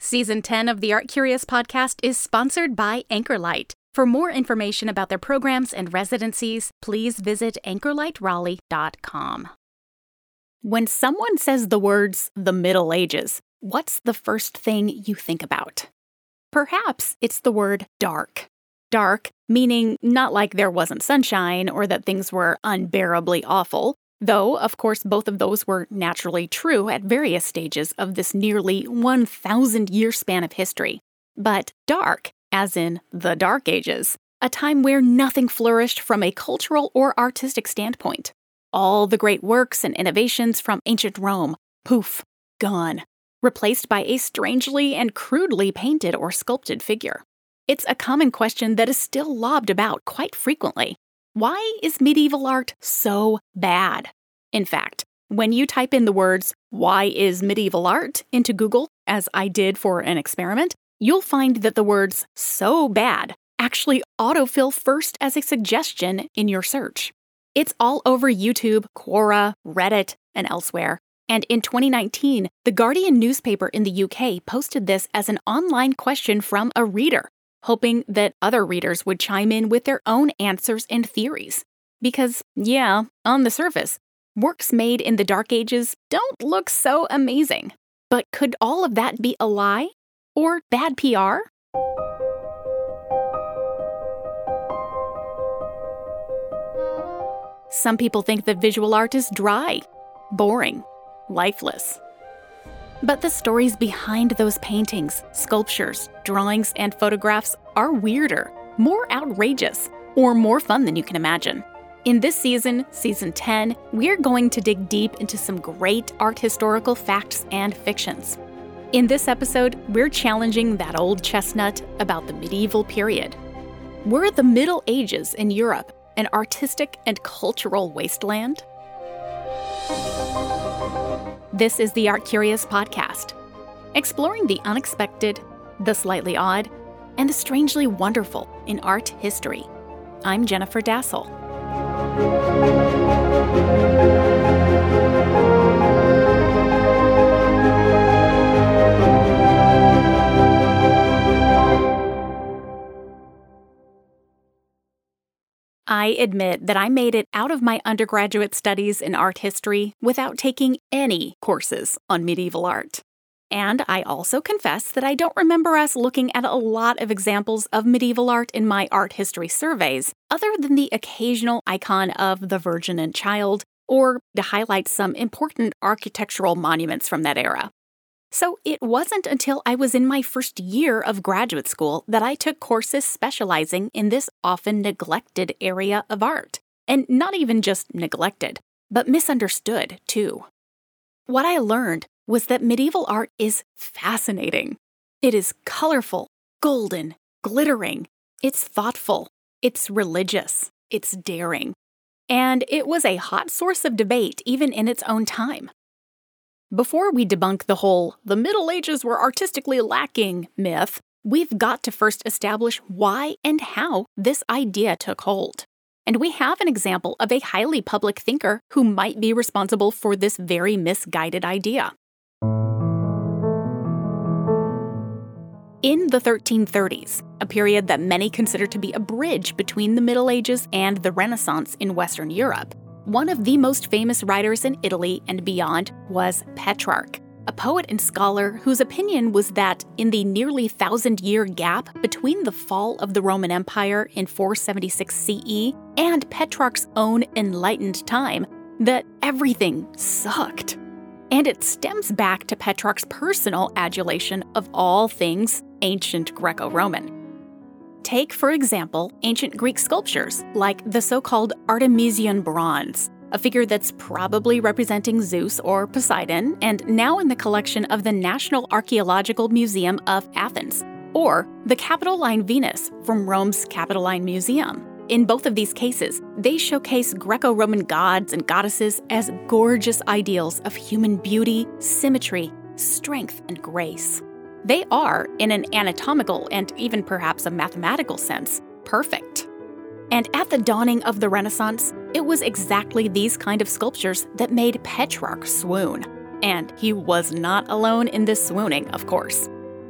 Season 10 of the Art Curious podcast is sponsored by Anchorlight. For more information about their programs and residencies, please visit anchorlightraleigh.com. When someone says the words the Middle Ages, what's the first thing you think about? Perhaps it's the word dark. Dark, meaning not like there wasn't sunshine or that things were unbearably awful, though, of course, both of those were naturally true at various stages of this nearly 1,000-year span of history. But dark, as in the Dark Ages, a time where nothing flourished from a cultural or artistic standpoint. All the great works and innovations from ancient Rome, poof, gone, replaced by a strangely and crudely painted or sculpted figure. It's a common question that is still lobbed about quite frequently. Why is medieval art so bad? In fact, when you type in the words, "Why is medieval art?" into Google, as I did for an experiment, you'll find that the words "so bad" actually autofill first as a suggestion in your search. It's all over YouTube, Quora, Reddit, and elsewhere. And in 2019, The Guardian newspaper in the UK posted this as an online question from a reader, hoping that other readers would chime in with their own answers and theories. Because, yeah, on the surface, works made in the Dark Ages don't look so amazing. But could all of that be a lie? Or bad PR? Some people think that visual art is dry, boring, lifeless. But the stories behind those paintings, sculptures, drawings, and photographs are weirder, more outrageous, or more fun than you can imagine. In this season, Season 10, we're going to dig deep into some great art historical facts and fictions. In this episode, we're challenging that old chestnut about the medieval period. Were the Middle Ages in Europe an artistic and cultural wasteland? This is the Art Curious podcast, exploring the unexpected, the slightly odd, and the strangely wonderful in art history. I'm Jennifer Dassel. I admit that I made it out of my undergraduate studies in art history without taking any courses on medieval art. And I also confess that I don't remember us looking at a lot of examples of medieval art in my art history surveys, other than the occasional icon of the Virgin and Child, or to highlight some important architectural monuments from that era. So it wasn't until I was in my first year of graduate school that I took courses specializing in this often neglected area of art. And not even just neglected, but misunderstood, too. What I learned was that medieval art is fascinating. It is colorful, golden, glittering. It's thoughtful. It's religious. It's daring. And it was a hot source of debate even in its own time. Before we debunk the whole "the Middle Ages were artistically lacking" myth, we've got to first establish why and how this idea took hold. And we have an example of a highly public thinker who might be responsible for this very misguided idea. In the 1330s, a period that many consider to be a bridge between the Middle Ages and the Renaissance in Western Europe, one of the most famous writers in Italy and beyond was Petrarch, a poet and scholar whose opinion was that in the nearly 1,000-year gap between the fall of the Roman Empire in 476 CE and Petrarch's own enlightened time, that everything sucked. And it stems back to Petrarch's personal adulation of all things ancient Greco-Roman. Take, for example, ancient Greek sculptures, like the so-called Artemision bronze, a figure that's probably representing Zeus or Poseidon, and now in the collection of the National Archaeological Museum of Athens, or the Capitoline Venus from Rome's Capitoline Museum. In both of these cases, they showcase Greco-Roman gods and goddesses as gorgeous ideals of human beauty, symmetry, strength, and grace. They are, in an anatomical and even perhaps a mathematical sense, perfect. And at the dawning of the Renaissance, it was exactly these kind of sculptures that made Petrarch swoon. And he was not alone in this swooning, of course.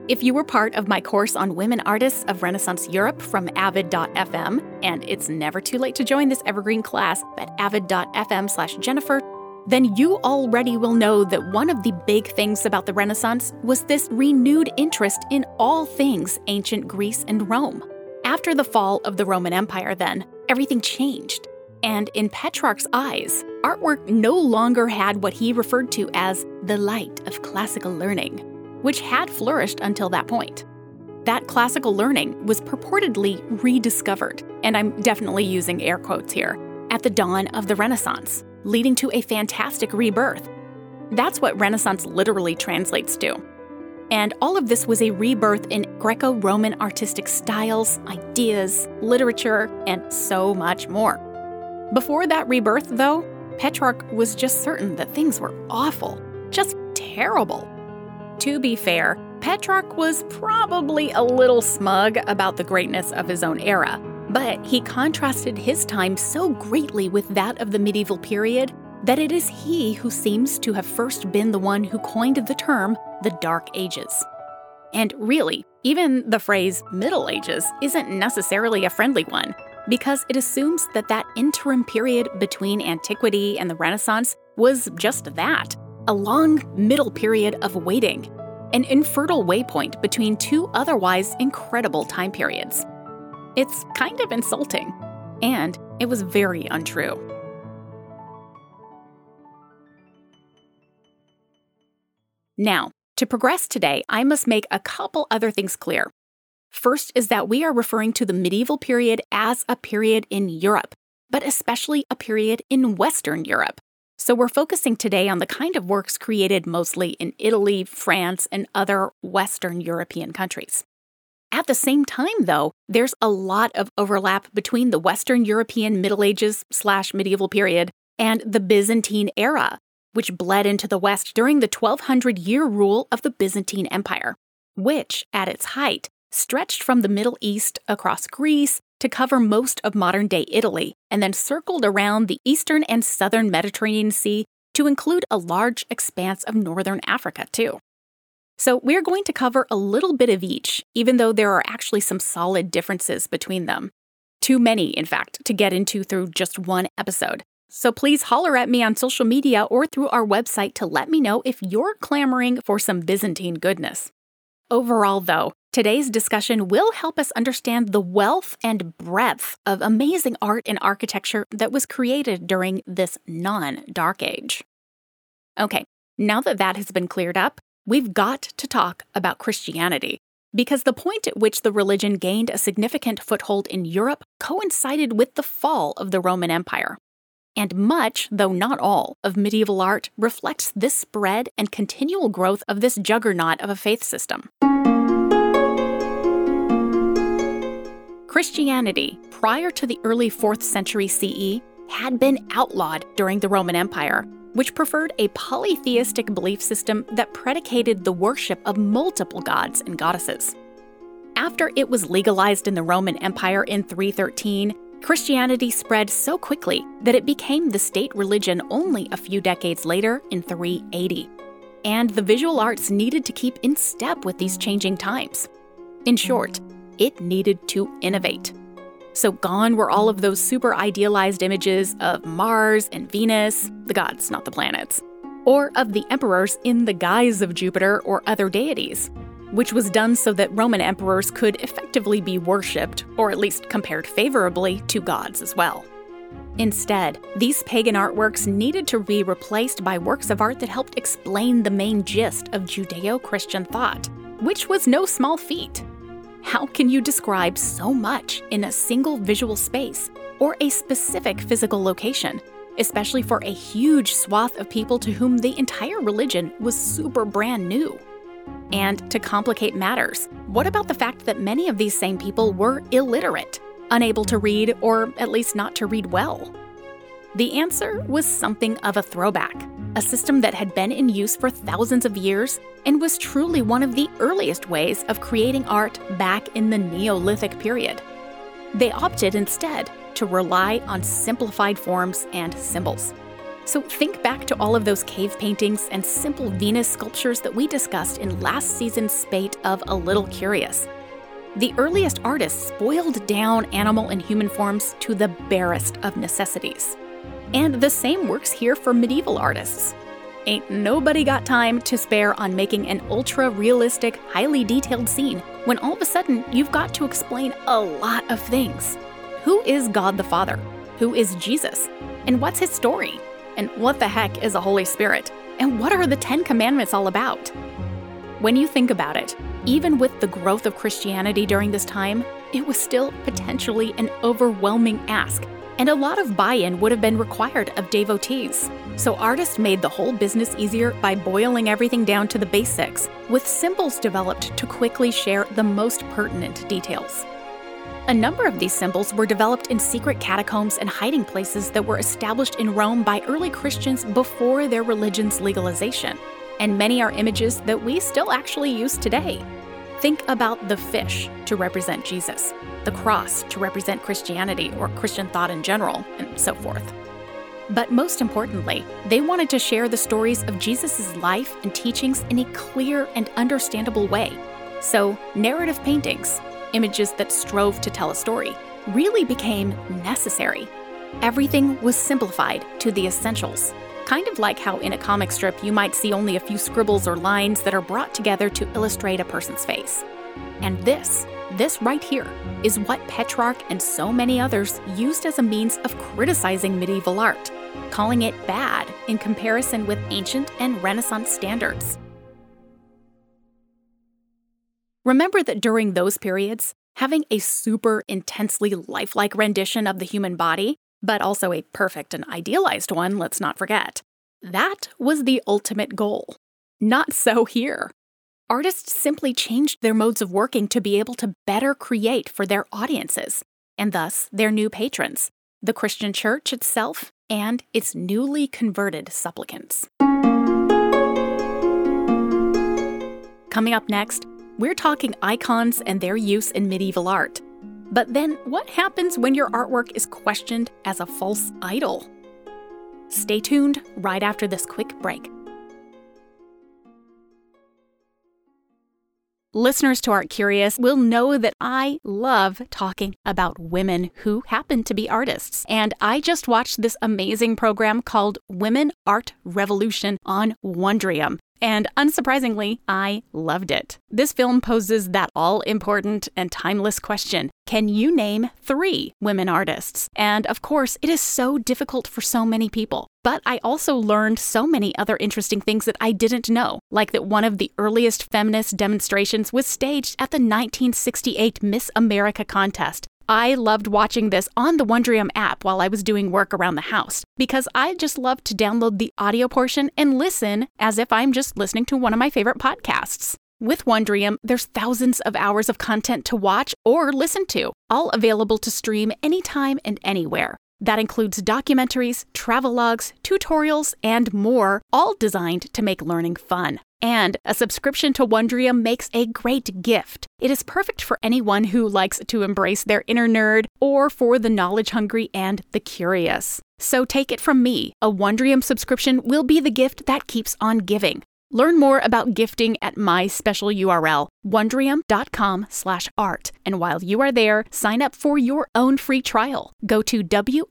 If you were part of my course on women artists of Renaissance Europe from avid.fm, and it's never too late to join this evergreen class at avid.fm/Jennifer, then you already will know that one of the big things about the Renaissance was this renewed interest in all things ancient Greece and Rome. After the fall of the Roman Empire, then, everything changed. And in Petrarch's eyes, artwork no longer had what he referred to as the light of classical learning, which had flourished until that point. That classical learning was purportedly rediscovered, and I'm definitely using air quotes here, at the dawn of the Renaissance, leading to a fantastic rebirth. That's what Renaissance literally translates to. And all of this was a rebirth in Greco-Roman artistic styles, ideas, literature, and so much more. Before that rebirth, though, Petrarch was just certain that things were awful, just terrible. To be fair, Petrarch was probably a little smug about the greatness of his own era, but he contrasted his time so greatly with that of the medieval period that it is he who seems to have first been the one who coined the term the Dark Ages. And really, even the phrase Middle Ages isn't necessarily a friendly one, because it assumes that that interim period between antiquity and the Renaissance was just that, a long middle period of waiting, an infertile waypoint between two otherwise incredible time periods. It's kind of insulting, and it was very untrue. Now, to progress today, I must make a couple other things clear. First is that we are referring to the medieval period as a period in Europe, but especially a period in Western Europe. So we're focusing today on the kind of works created mostly in Italy, France, and other Western European countries. At the same time, though, there's a lot of overlap between the Western European Middle Ages/medieval period and the Byzantine era, which bled into the West during the 1200-year rule of the Byzantine Empire, which, at its height, stretched from the Middle East across Greece to cover most of modern-day Italy, and then circled around the eastern and southern Mediterranean Sea to include a large expanse of northern Africa, too. So we're going to cover a little bit of each, even though there are actually some solid differences between them. Too many, in fact, to get into through just one episode. So please holler at me on social media or through our website to let me know if you're clamoring for some Byzantine goodness. Overall, though, today's discussion will help us understand the wealth and breadth of amazing art and architecture that was created during this non-Dark Age. Okay, now that that has been cleared up, we've got to talk about Christianity, because the point at which the religion gained a significant foothold in Europe coincided with the fall of the Roman Empire. And much, though not all, of medieval art reflects this spread and continual growth of this juggernaut of a faith system. Christianity, prior to the early 4th century CE, had been outlawed during the Roman Empire, which preferred a polytheistic belief system that predicated the worship of multiple gods and goddesses. After it was legalized in the Roman Empire in 313, Christianity spread so quickly that it became the state religion only a few decades later in 380. And the visual arts needed to keep in step with these changing times. In short, it needed to innovate. So gone were all of those super idealized images of Mars and Venus, the gods, not the planets, or of the emperors in the guise of Jupiter or other deities, which was done so that Roman emperors could effectively be worshipped, or at least compared favorably to gods as well. Instead, these pagan artworks needed to be replaced by works of art that helped explain the main gist of Judeo-Christian thought, which was no small feat. How can you describe so much in a single visual space or a specific physical location, especially for a huge swath of people to whom the entire religion was super brand new? And to complicate matters, what about the fact that many of these same people were illiterate, unable to read, or at least not to read well? The answer was something of a throwback, a system that had been in use for thousands of years and was truly one of the earliest ways of creating art back in the Neolithic period. They opted instead to rely on simplified forms and symbols. So think back to all of those cave paintings and simple Venus sculptures that we discussed in last season's spate of A Little Curious. The earliest artists boiled down animal and human forms to the barest of necessities. And the same works here for medieval artists. Ain't nobody got time to spare on making an ultra-realistic, highly detailed scene when all of a sudden you've got to explain a lot of things. Who is God the Father? Who is Jesus? And what's his story? And what the heck is a Holy Spirit? And what are the 10 Commandments all about? When you think about it, even with the growth of Christianity during this time, it was still potentially an overwhelming ask, and a lot of buy-in would have been required of devotees. So artists made the whole business easier by boiling everything down to the basics, with symbols developed to quickly share the most pertinent details. A number of these symbols were developed in secret catacombs and hiding places that were established in Rome by early Christians before their religion's legalization. And many are images that we still actually use today. Think about the fish to represent Jesus, the cross to represent Christianity or Christian thought in general, and so forth. But most importantly, they wanted to share the stories of Jesus' life and teachings in a clear and understandable way. So, narrative paintings, images that strove to tell a story, really became necessary. Everything was simplified to the essentials. Kind of like how in a comic strip you might see only a few scribbles or lines that are brought together to illustrate a person's face. And this right here, is what Petrarch and so many others used as a means of criticizing medieval art, calling it bad in comparison with ancient and Renaissance standards. Remember that during those periods, having a super intensely lifelike rendition of the human body, but also a perfect and idealized one, let's not forget, that was the ultimate goal. Not so here. Artists simply changed their modes of working to be able to better create for their audiences, and thus their new patrons, the Christian church itself and its newly converted supplicants. Coming up next, we're talking icons and their use in medieval art. But then, what happens when your artwork is questioned as a false idol? Stay tuned right after this quick break. Listeners to Art Curious will know that I love talking about women who happen to be artists. And I just watched this amazing program called Women Art Revolution on Wondrium. And unsurprisingly, I loved it. This film poses that all-important and timeless question: can you name 3 women artists? And of course, it is so difficult for so many people. But I also learned so many other interesting things that I didn't know, like that one of the earliest feminist demonstrations was staged at the 1968 Miss America contest. I loved watching this on the Wondrium app while I was doing work around the house, because I just love to download the audio portion and listen as if I'm just listening to one of my favorite podcasts. With Wondrium, there's thousands of hours of content to watch or listen to, all available to stream anytime and anywhere. That includes documentaries, travelogues, tutorials, and more, all designed to make learning fun. And a subscription to Wondrium makes a great gift. It is perfect for anyone who likes to embrace their inner nerd or for the knowledge-hungry and the curious. So take it from me, a Wondrium subscription will be the gift that keeps on giving. Learn more about gifting at my special URL, wondrium.com/art. And while you are there, sign up for your own free trial. Go to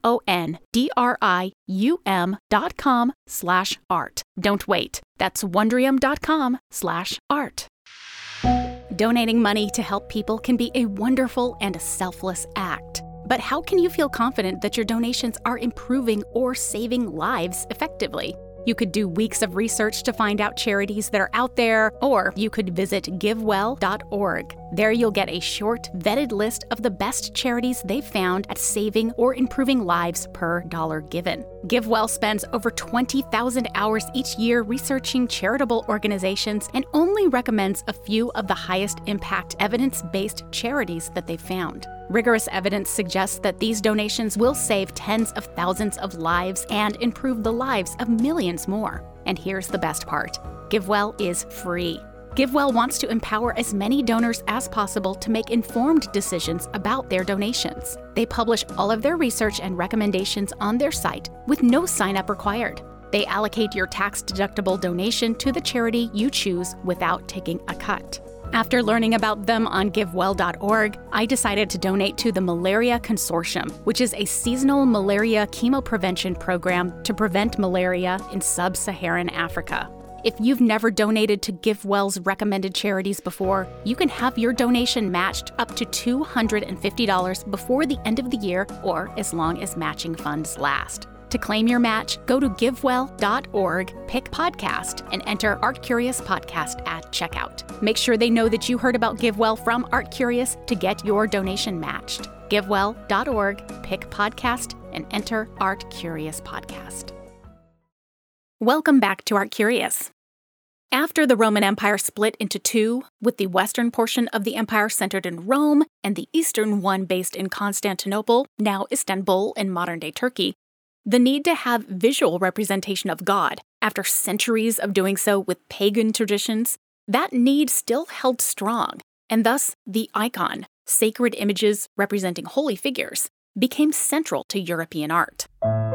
wondrium.com/art. Don't wait. That's wondrium.com/art. Donating money to help people can be a wonderful and selfless act. But how can you feel confident that your donations are improving or saving lives effectively? You could do weeks of research to find out charities that are out there, or you could visit givewell.org. There you'll get a short, vetted list of the best charities they've found at saving or improving lives per dollar given. GiveWell spends over 20,000 hours each year researching charitable organizations and only recommends a few of the highest impact evidence-based charities that they've found. Rigorous evidence suggests that these donations will save tens of thousands of lives and improve the lives of millions more. And here's the best part: GiveWell is free. GiveWell wants to empower as many donors as possible to make informed decisions about their donations. They publish all of their research and recommendations on their site with no sign-up required. They allocate your tax-deductible donation to the charity you choose without taking a cut. After learning about them on GiveWell.org, I decided to donate to the Malaria Consortium, which is a seasonal malaria chemoprevention program to prevent malaria in sub-Saharan Africa. If you've never donated to GiveWell's recommended charities before, you can have your donation matched up to $250 before the end of the year or as long as matching funds last. To claim your match, go to GiveWell.org, pick podcast, and enter Art Curious Podcast at checkout. Make sure they know that you heard about GiveWell from Art Curious to get your donation matched. GiveWell.org, pick podcast, and enter Art Curious Podcast. Welcome back to Art Curious. After the Roman Empire split into two, with the western portion of the empire centered in Rome and the eastern one based in Constantinople, now Istanbul in modern-day Turkey, the need to have visual representation of God, after centuries of doing so with pagan traditions, that need still held strong, and thus the icon, sacred images representing holy figures, became central to European art.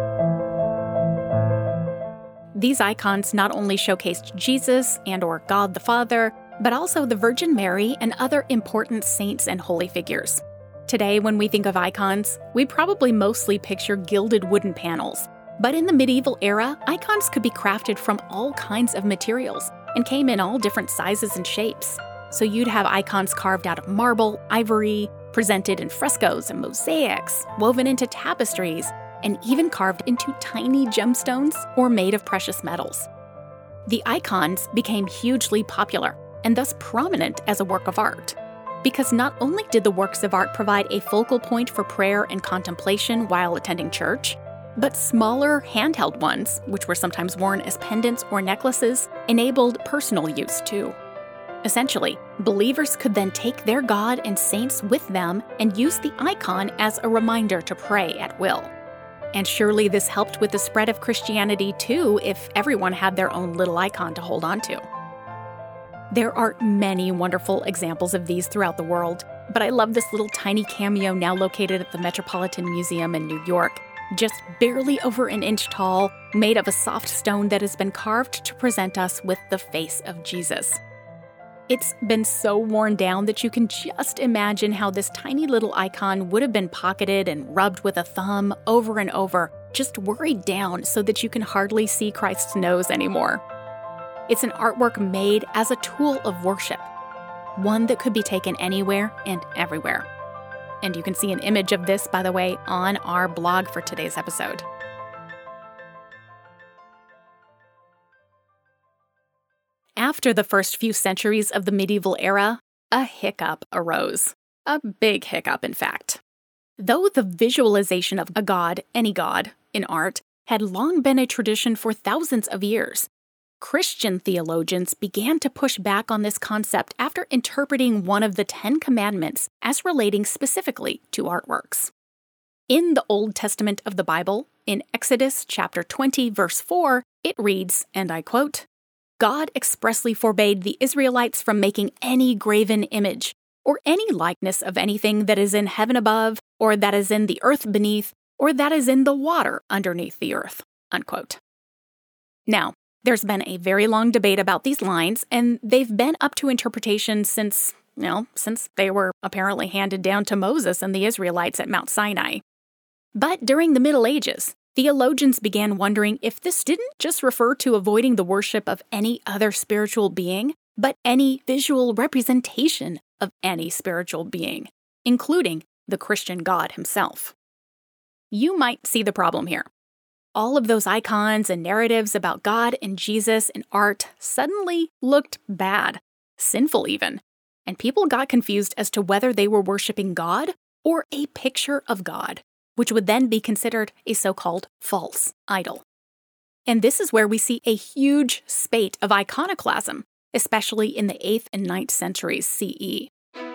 These icons not only showcased Jesus and/or God the Father, but also the Virgin Mary and other important saints and holy figures. Today, when we think of icons, we probably mostly picture gilded wooden panels. But in the medieval era, icons could be crafted from all kinds of materials and came in all different sizes and shapes. So you'd have icons carved out of marble, ivory, presented in frescoes and mosaics, woven into tapestries, and even carved into tiny gemstones or made of precious metals. The icons became hugely popular and thus prominent as a work of art. Because not only did the works of art provide a focal point for prayer and contemplation while attending church, but smaller handheld ones, which were sometimes worn as pendants or necklaces, enabled personal use too. Essentially, believers could then take their God and saints with them and use the icon as a reminder to pray at will. And surely this helped with the spread of Christianity too, if everyone had their own little icon to hold on to. There are many wonderful examples of these throughout the world, but I love this little tiny cameo now located at the Metropolitan Museum in New York, just barely over an inch tall, made of a soft stone that has been carved to present us with the face of Jesus. It's been so worn down that you can just imagine how this tiny little icon would have been pocketed and rubbed with a thumb over and over, just worried down so that you can hardly see Christ's nose anymore. It's an artwork made as a tool of worship, one that could be taken anywhere and everywhere. And you can see an image of this, by the way, on our blog for today's episode. After the first few centuries of the medieval era, a hiccup arose. A big hiccup, in fact. Though the visualization of a god, any god, in art, had long been a tradition for thousands of years, Christian theologians began to push back on this concept after interpreting one of the 10 Commandments as relating specifically to artworks. In the Old Testament of the Bible, in Exodus chapter 20, verse 4, it reads, and I quote, "God expressly forbade the Israelites from making any graven image, or any likeness of anything that is in heaven above, or that is in the earth beneath, or that is in the water underneath the earth." Unquote. Now, there's been a very long debate about these lines, and they've been up to interpretation since they were apparently handed down to Moses and the Israelites at Mount Sinai. But during the Middle Ages, theologians began wondering if this didn't just refer to avoiding the worship of any other spiritual being, but any visual representation of any spiritual being, including the Christian God himself. You might see the problem here. All of those icons and narratives about God and Jesus in art suddenly looked bad, sinful even, and people got confused as to whether they were worshiping God or a picture of God, which would then be considered a so-called false idol. And this is where we see a huge spate of iconoclasm, especially in the 8th and 9th centuries CE.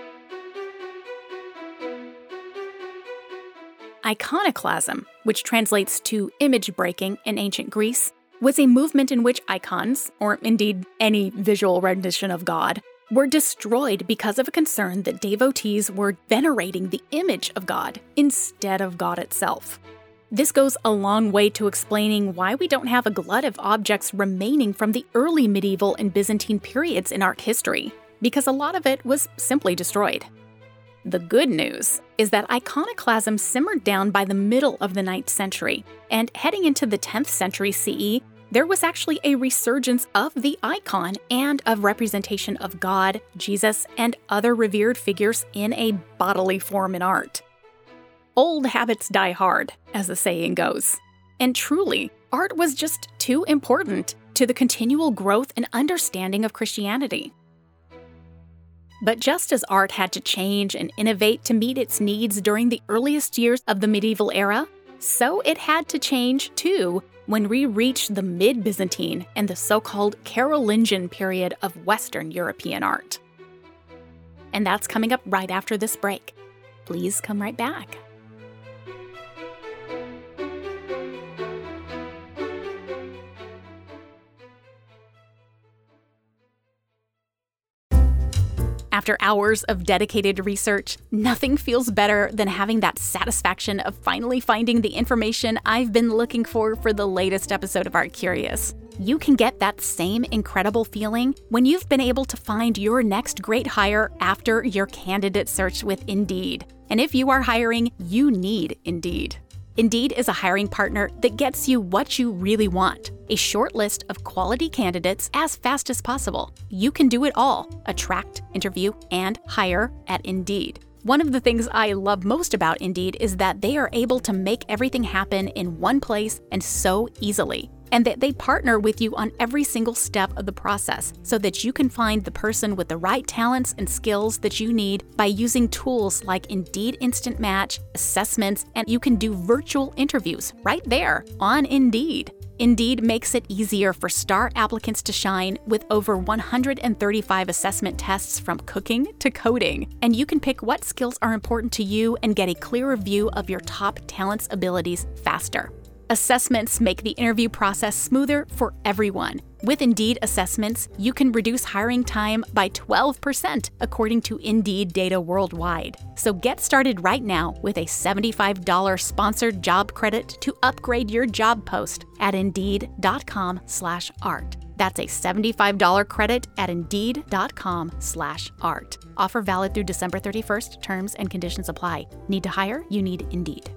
Iconoclasm, which translates to image breaking in ancient Greece, was a movement in which icons, or indeed any visual rendition of God, were destroyed because of a concern that devotees were venerating the image of God instead of God itself. This goes a long way to explaining why we don't have a glut of objects remaining from the early medieval and Byzantine periods in art history, because a lot of it was simply destroyed. The good news is that iconoclasm simmered down by the middle of the 9th century, and heading into the 10th century CE, there was actually a resurgence of the icon and of representation of God, Jesus, and other revered figures in a bodily form in art. Old habits die hard, as the saying goes. And truly, art was just too important to the continual growth and understanding of Christianity. But just as art had to change and innovate to meet its needs during the earliest years of the medieval era, so it had to change too when we reached the mid-Byzantine and the so-called Carolingian period of Western European art. And that's coming up right after this break. Please come right back. After hours of dedicated research, nothing feels better than having that satisfaction of finally finding the information I've been looking for the latest episode of Art Curious. You can get that same incredible feeling when you've been able to find your next great hire after your candidate search with Indeed. And if you are hiring, you need Indeed. Indeed is a hiring partner that gets you what you really want, a short list of quality candidates as fast as possible. You can do it all: attract, interview, and hire at Indeed. One of the things I love most about Indeed is that they are able to make everything happen in one place and so easily, and that they partner with you on every single step of the process so that you can find the person with the right talents and skills that you need by using tools like Indeed Instant Match, assessments, and you can do virtual interviews right there on Indeed. Indeed makes it easier for star applicants to shine with over 135 assessment tests from cooking to coding, and you can pick what skills are important to you and get a clearer view of your top talents' abilities faster. Assessments make the interview process smoother for everyone. With Indeed assessments, you can reduce hiring time by 12% according to Indeed data worldwide. So get started right now with a $75 sponsored job credit to upgrade your job post at Indeed.com/art. That's a $75 credit at Indeed.com/art. Offer valid through December 31st. Terms and conditions apply. Need to hire? You need Indeed.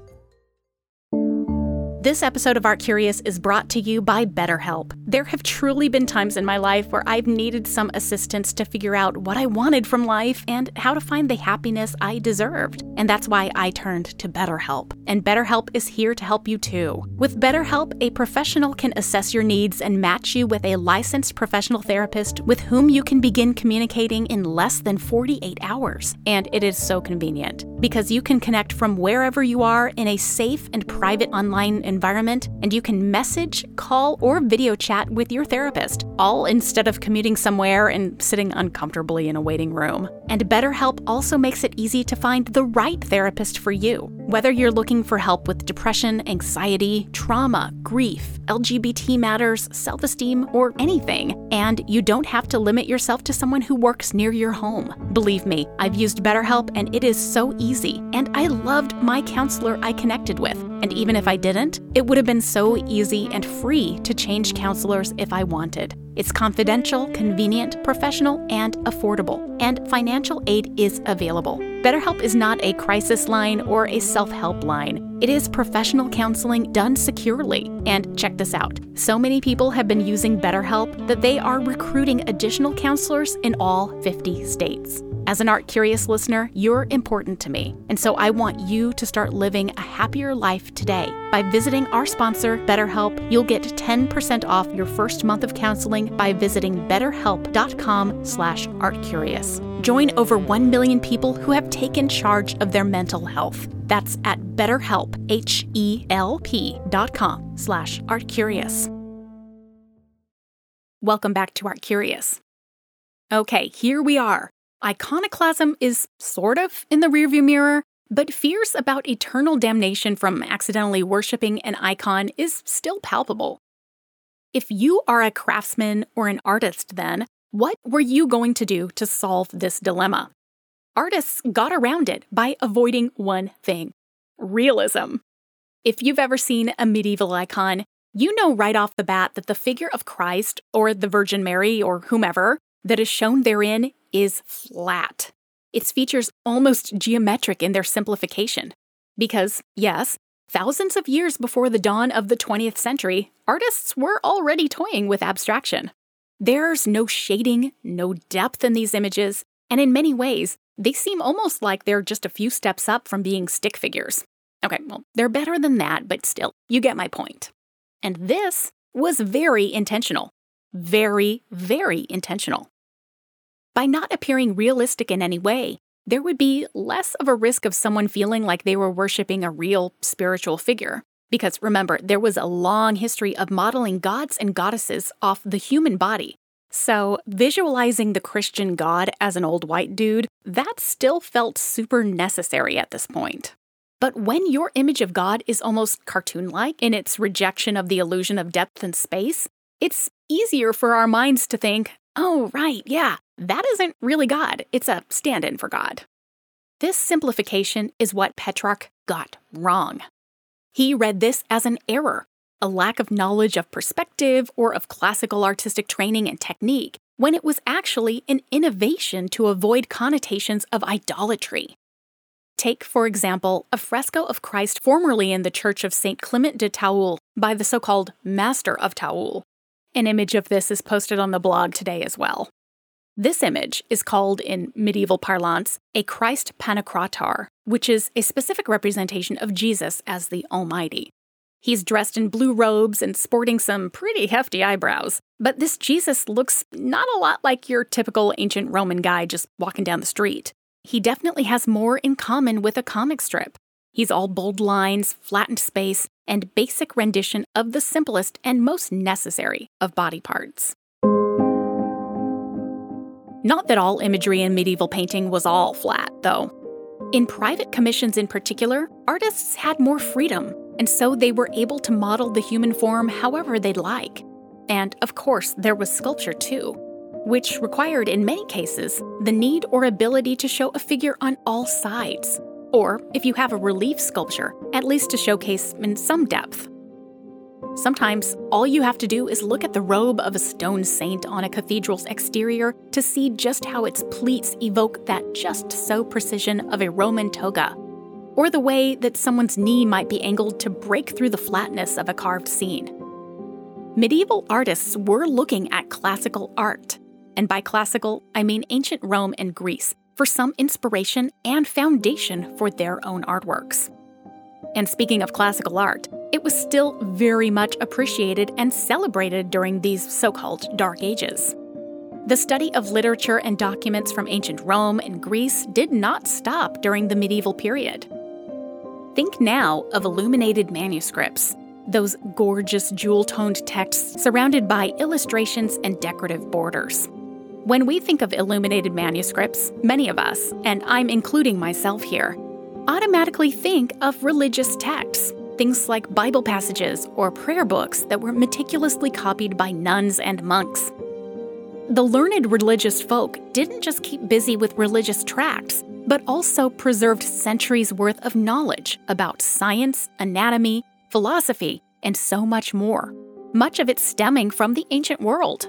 This episode of Art Curious is brought to you by BetterHelp. There have truly been times in my life where I've needed some assistance to figure out what I wanted from life and how to find the happiness I deserved. And that's why I turned to BetterHelp. And BetterHelp is here to help you too. With BetterHelp, a professional can assess your needs and match you with a licensed professional therapist with whom you can begin communicating in less than 48 hours. And it is so convenient because you can connect from wherever you are in a safe and private online environment, and you can message, call, or video chat with your therapist, all instead of commuting somewhere and sitting uncomfortably in a waiting room. And BetterHelp also makes it easy to find the right therapist for you. Whether you're looking for help with depression, anxiety, trauma, grief, LGBT matters, self-esteem, or anything, and you don't have to limit yourself to someone who works near your home. Believe me, I've used BetterHelp and it is so easy, and I loved my counselor I connected with. And even if I didn't, it would have been so easy and free to change counselors if I wanted. It's confidential, convenient, professional, and affordable, and financial aid is available. BetterHelp is not a crisis line or a self-help line. It is professional counseling done securely. And check this out. So many people have been using BetterHelp that they are recruiting additional counselors in all 50 states. As an Art Curious listener, you're important to me, and so I want you to start living a happier life today. By visiting our sponsor, BetterHelp, you'll get 10% off your first month of counseling by visiting betterhelp.com/artcurious. Join over 1 million people who have taken charge of their mental health. That's at BetterHelp, HELP.com/artcurious. Welcome back to Art Curious. Okay, here we are. Iconoclasm is sort of in the rearview mirror, but fears about eternal damnation from accidentally worshiping an icon is still palpable. If you are a craftsman or an artist then, what were you going to do to solve this dilemma? Artists got around it by avoiding one thing: realism. If you've ever seen a medieval icon, you know right off the bat that the figure of Christ, or the Virgin Mary, or whomever, that is shown therein is flat. Its features almost geometric in their simplification. Because, yes, thousands of years before the dawn of the 20th century, artists were already toying with abstraction. There's no shading, no depth in these images, and in many ways, they seem almost like they're just a few steps up from being stick figures. Okay, well, they're better than that, but still, you get my point. And this was very intentional. Very, very intentional. By not appearing realistic in any way, there would be less of a risk of someone feeling like they were worshiping a real spiritual figure. Because remember, there was a long history of modeling gods and goddesses off the human body. So visualizing the Christian god as an old white dude, that still felt super necessary at this point. But when your image of God is almost cartoon-like in its rejection of the illusion of depth and space, it's easier for our minds to think, oh, right, yeah, that isn't really God. It's a stand-in for God. This simplification is what Petrarch got wrong. He read this as an error, a lack of knowledge of perspective or of classical artistic training and technique, when it was actually an innovation to avoid connotations of idolatry. Take, for example, a fresco of Christ formerly in the Church of St. Clement de Toul by the so-called Master of Toul. An image of this is posted on the blog today as well. This image is called, in medieval parlance, a Christ Pantocrator, which is a specific representation of Jesus as the Almighty. He's dressed in blue robes and sporting some pretty hefty eyebrows, but this Jesus looks not a lot like your typical ancient Roman guy just walking down the street. He definitely has more in common with a comic strip. He's all bold lines, flattened space, and basic rendition of the simplest and most necessary of body parts. Not that all imagery in medieval painting was all flat, though. In private commissions in particular, artists had more freedom, and so they were able to model the human form however they'd like. And, of course, there was sculpture too, which required, in many cases, the need or ability to show a figure on all sides. Or, if you have a relief sculpture, at least to showcase in some depth. Sometimes, all you have to do is look at the robe of a stone saint on a cathedral's exterior to see just how its pleats evoke that just-so precision of a Roman toga, or the way that someone's knee might be angled to break through the flatness of a carved scene. Medieval artists were looking at classical art, and by classical, I mean ancient Rome and Greece, for some inspiration and foundation for their own artworks. And speaking of classical art, it was still very much appreciated and celebrated during these so-called Dark Ages. The study of literature and documents from ancient Rome and Greece did not stop during the medieval period. Think now of illuminated manuscripts, those gorgeous jewel-toned texts surrounded by illustrations and decorative borders. When we think of illuminated manuscripts, many of us, and I'm including myself here, automatically think of religious texts, things like Bible passages or prayer books that were meticulously copied by nuns and monks. The learned religious folk didn't just keep busy with religious tracts, but also preserved centuries' worth of knowledge about science, anatomy, philosophy, and so much more, much of it stemming from the ancient world.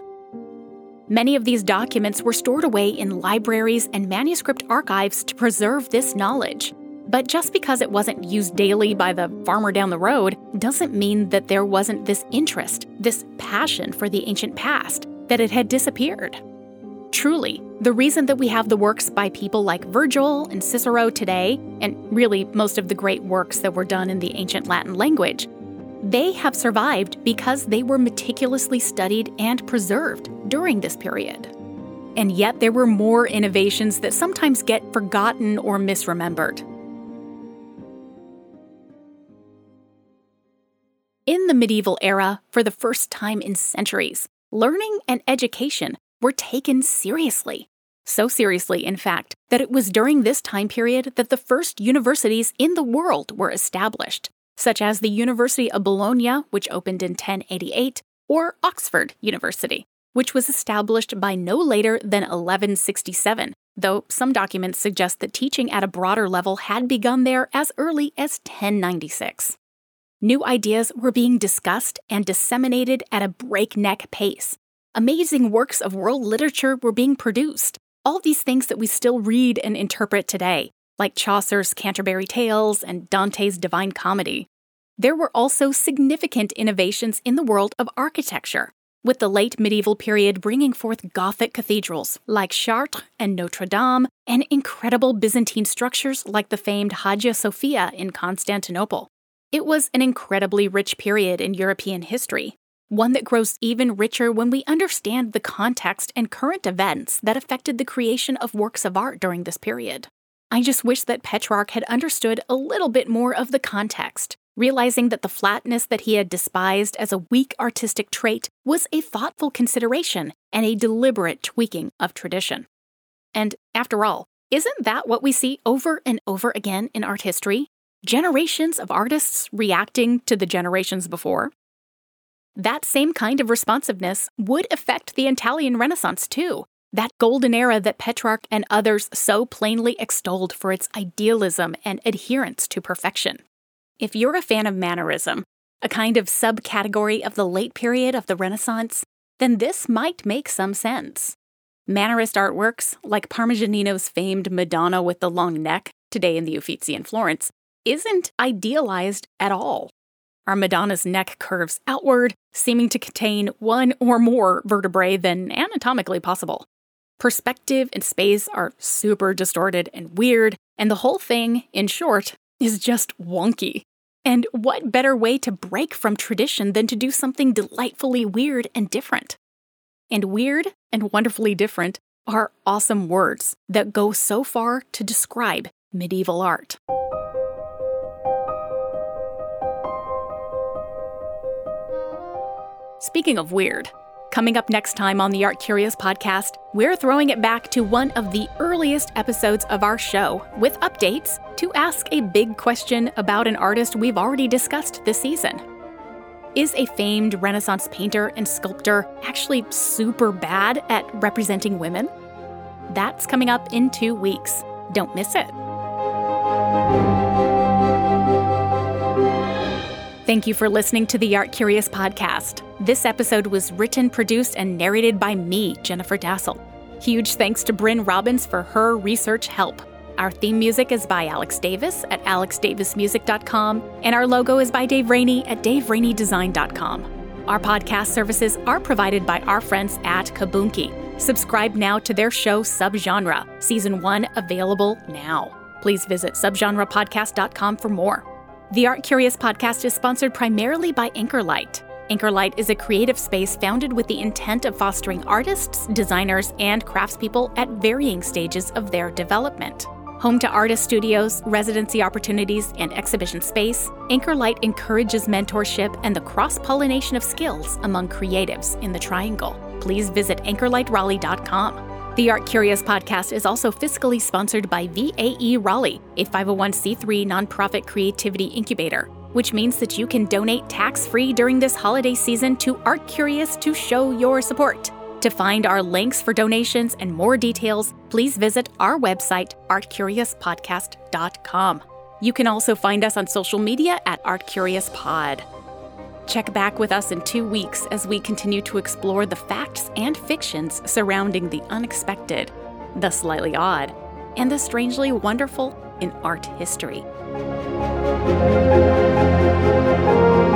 Many of these documents were stored away in libraries and manuscript archives to preserve this knowledge. But just because it wasn't used daily by the farmer down the road doesn't mean that there wasn't this interest, this passion for the ancient past, that it had disappeared. Truly, the reason that we have the works by people like Virgil and Cicero today, and really most of the great works that were done in the ancient Latin language, they have survived because they were meticulously studied and preserved during this period. And yet there were more innovations that sometimes get forgotten or misremembered. In the medieval era, for the first time in centuries, learning and education were taken seriously. So seriously, in fact, that it was during this time period that the first universities in the world were established, such as the University of Bologna, which opened in 1088, or Oxford University, which was established by no later than 1167, though some documents suggest that teaching at a broader level had begun there as early as 1096. New ideas were being discussed and disseminated at a breakneck pace. Amazing works of world literature were being produced. All these things that we still read and interpret today, like Chaucer's Canterbury Tales and Dante's Divine Comedy. There were also significant innovations in the world of architecture, with the late medieval period bringing forth Gothic cathedrals like Chartres and Notre Dame, and incredible Byzantine structures like the famed Hagia Sophia in Constantinople. It was an incredibly rich period in European history, one that grows even richer when we understand the context and current events that affected the creation of works of art during this period. I just wish that Petrarch had understood a little bit more of the context, realizing that the flatness that he had despised as a weak artistic trait was a thoughtful consideration and a deliberate tweaking of tradition. And after all, isn't that what we see over and over again in art history? Generations of artists reacting to the generations before? That same kind of responsiveness would affect the Italian Renaissance too, that golden era that Petrarch and others so plainly extolled for its idealism and adherence to perfection. If you're a fan of Mannerism, a kind of subcategory of the late period of the Renaissance, then this might make some sense. Mannerist artworks, like Parmigianino's famed Madonna with the long neck, today in the Uffizi in Florence, isn't idealized at all. Our Madonna's neck curves outward, seeming to contain one or more vertebrae than anatomically possible. Perspective and space are super distorted and weird, and the whole thing, in short, is just wonky. And what better way to break from tradition than to do something delightfully weird and different? And weird and wonderfully different are awesome words that go so far to describe medieval art. Speaking of weird, coming up next time on the Art Curious podcast, we're throwing it back to one of the earliest episodes of our show with updates to ask a big question about an artist we've already discussed this season. Is a famed Renaissance painter and sculptor actually super bad at representing women? That's coming up in 2 weeks. Don't miss it. Thank you for listening to the Art Curious podcast. This episode was written, produced, and narrated by me, Jennifer Dassel. Huge thanks to Bryn Robbins for her research help. Our theme music is by Alex Davis at alexdavismusic.com, and our logo is by Dave Rainey at daveраineydesign.com. Our podcast services are provided by our friends at Kabunki. Subscribe now to their show Subgenre, Season 1 available now. Please visit subgenrepodcast.com for more. The Art Curious podcast is sponsored primarily by Anchorlight. Anchorlight is a creative space founded with the intent of fostering artists, designers, and craftspeople at varying stages of their development. Home to artist studios, residency opportunities, and exhibition space, Anchorlight encourages mentorship and the cross-pollination of skills among creatives in the Triangle. Please visit anchorlightraleigh.com. The Art Curious podcast is also fiscally sponsored by VAE Raleigh, a 501c3 nonprofit creativity incubator, which means that you can donate tax-free during this holiday season to Art Curious to show your support. To find our links for donations and more details, please visit our website, artcuriouspodcast.com. You can also find us on social media at ArtCuriousPod. Check back with us in 2 weeks as we continue to explore the facts and fictions surrounding the unexpected, the slightly odd, and the strangely wonderful in art history.